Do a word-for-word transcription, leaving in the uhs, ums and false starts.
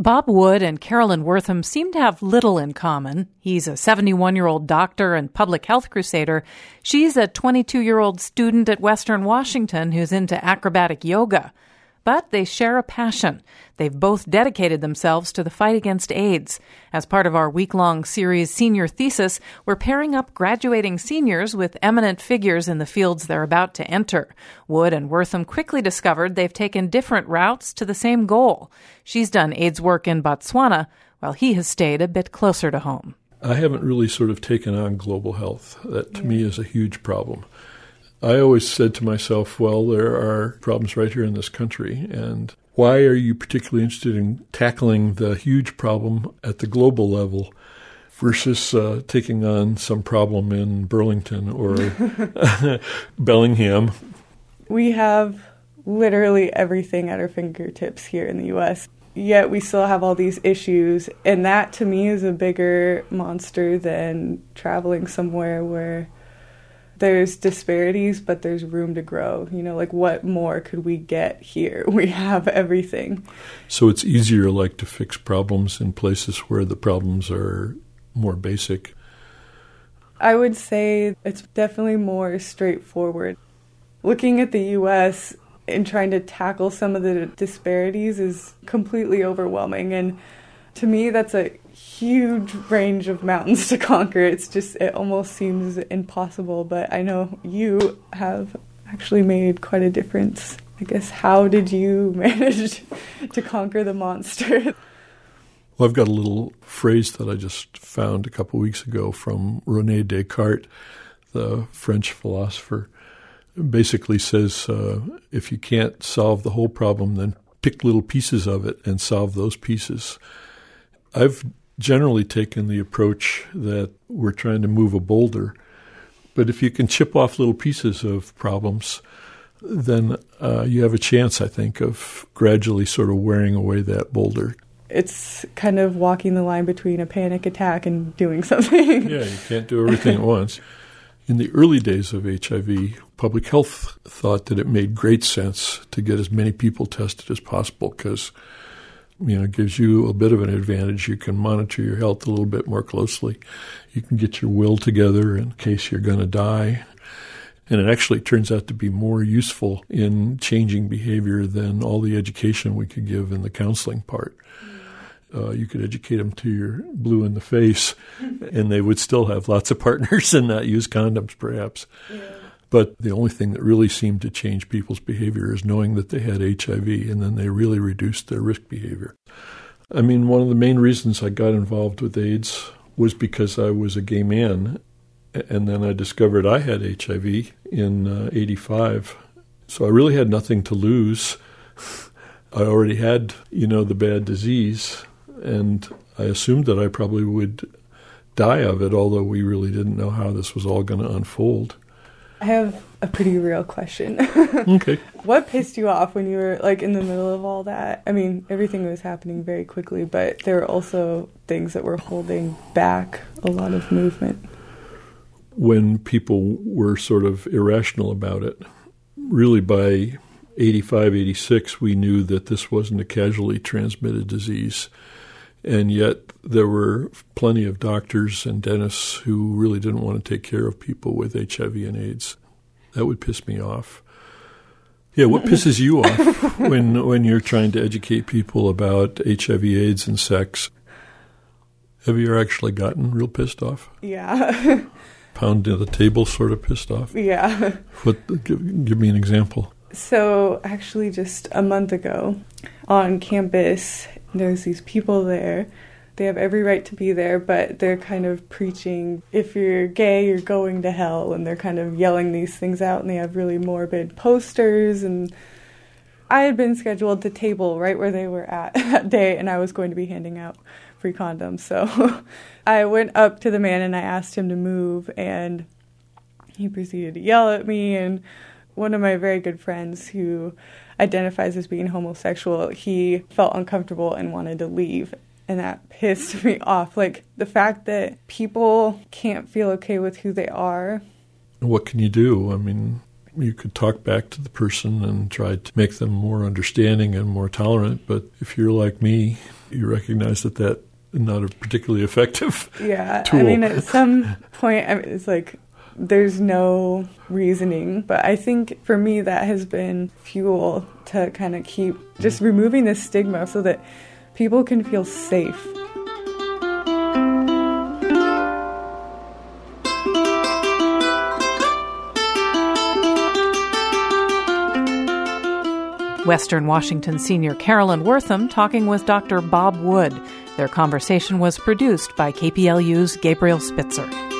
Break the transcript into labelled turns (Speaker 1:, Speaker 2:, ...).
Speaker 1: Bob Wood and Carolyn Wortham seem to have little in common. He's a seventy-one-year-old doctor and public health crusader. She's a twenty-two-year-old student at Western Washington who's into acrobatic yoga. But they share a passion. They've both dedicated themselves to the fight against AIDS. As part of our week-long series Senior Thesis, we're pairing up graduating seniors with eminent figures in the fields they're about to enter. Wood and Wortham quickly discovered they've taken different routes to the same goal. She's done AIDS work in Botswana, while he has stayed a bit closer to home.
Speaker 2: I haven't really sort of taken on global health. That, to yeah. me, is a huge problem. I always said to myself, well, there are problems right here in this country, and why are you particularly interested in tackling the huge problem at the global level versus uh, taking on some problem in Burlington or Bellingham?
Speaker 3: We have literally everything at our fingertips here in the U S, yet we still have all these issues, and that to me is a bigger monster than traveling somewhere where there's disparities, but there's room to grow. You know, like, what more could we get here? We have everything.
Speaker 2: So it's easier, like, to fix problems in places where the problems are more basic?
Speaker 3: I would say it's definitely more straightforward. Looking at the U S and trying to tackle some of the disparities is completely overwhelming. And to me, that's a huge range of mountains to conquer. It's just, it almost seems impossible, but I know you have actually made quite a difference. I guess, how did you manage to conquer the monster?
Speaker 2: Well, I've got a little phrase that I just found a couple of weeks ago from René Descartes, the French philosopher. It basically says, uh, if you can't solve the whole problem, then pick little pieces of it and solve those pieces. I've generally taken the approach that we're trying to move a boulder, but if you can chip off little pieces of problems, then uh, you have a chance, I think, of gradually sort of wearing away that boulder.
Speaker 3: It's kind of walking the line between a panic attack and doing something.
Speaker 2: Yeah, you can't do everything at once. In the early days of H I V, public health thought that it made great sense to get as many people tested as possible because, you know, it gives you a bit of an advantage. You can monitor your health a little bit more closely. You can get your will together in case you're going to die. And it actually turns out to be more useful in changing behavior than all the education we could give in the counseling part. Uh, you could educate them to your blue in the face, and they would still have lots of partners and not use condoms, perhaps. Yeah. But the only thing that really seemed to change people's behavior is knowing that they had H I V, and then they really reduced their risk behavior. I mean, one of the main reasons I got involved with AIDS was because I was a gay man, and then I discovered I had H I V in uh, eighty-five. So I really had nothing to lose. I already had, you know, the bad disease, and I assumed that I probably would die of it, although we really didn't know how this was all going to unfold.
Speaker 3: I have a pretty real question.
Speaker 2: Okay.
Speaker 3: What pissed you off when you were, like, in the middle of all that? I mean, everything was happening very quickly, but there were also things that were holding back a lot of movement.
Speaker 2: When people were sort of irrational about it, really by eighty-five, eighty-six, we knew that this wasn't a casually transmitted disease. And yet there were plenty of doctors and dentists who really didn't want to take care of people with H I V and AIDS. That would piss me off. Yeah, what pisses you off when when you're trying to educate people about H I V, AIDS, and sex? Have you actually gotten real pissed off?
Speaker 3: Yeah.
Speaker 2: Pounding the table sort of pissed off?
Speaker 3: Yeah.
Speaker 2: What? Give, give me an example.
Speaker 3: So actually just a month ago on campus, there's these people there. They have every right to be there, but they're kind of preaching, if you're gay, you're going to hell. And they're kind of yelling these things out, and they have really morbid posters. And I had been scheduled to table right where they were at that day, and I was going to be handing out free condoms. So I went up to the man, and I asked him to move, and he proceeded to yell at me. And one of my very good friends who identifies as being homosexual, he felt uncomfortable and wanted to leave. And that pissed me off. Like, the fact that people can't feel okay with who they are.
Speaker 2: What can you do? I mean, you could talk back to the person and try to make them more understanding and more tolerant. But if you're like me, you recognize that that is not a particularly effective
Speaker 3: yeah,
Speaker 2: tool.
Speaker 3: I mean, at some point, I mean, it's like there's no reasoning. But I think for me, that has been fuel to kind of keep just removing this stigma so that people can feel safe.
Speaker 1: Western Washington senior Carolyn Wortham talking with Doctor Bob Wood. Their conversation was produced by K P L U's Gabriel Spitzer.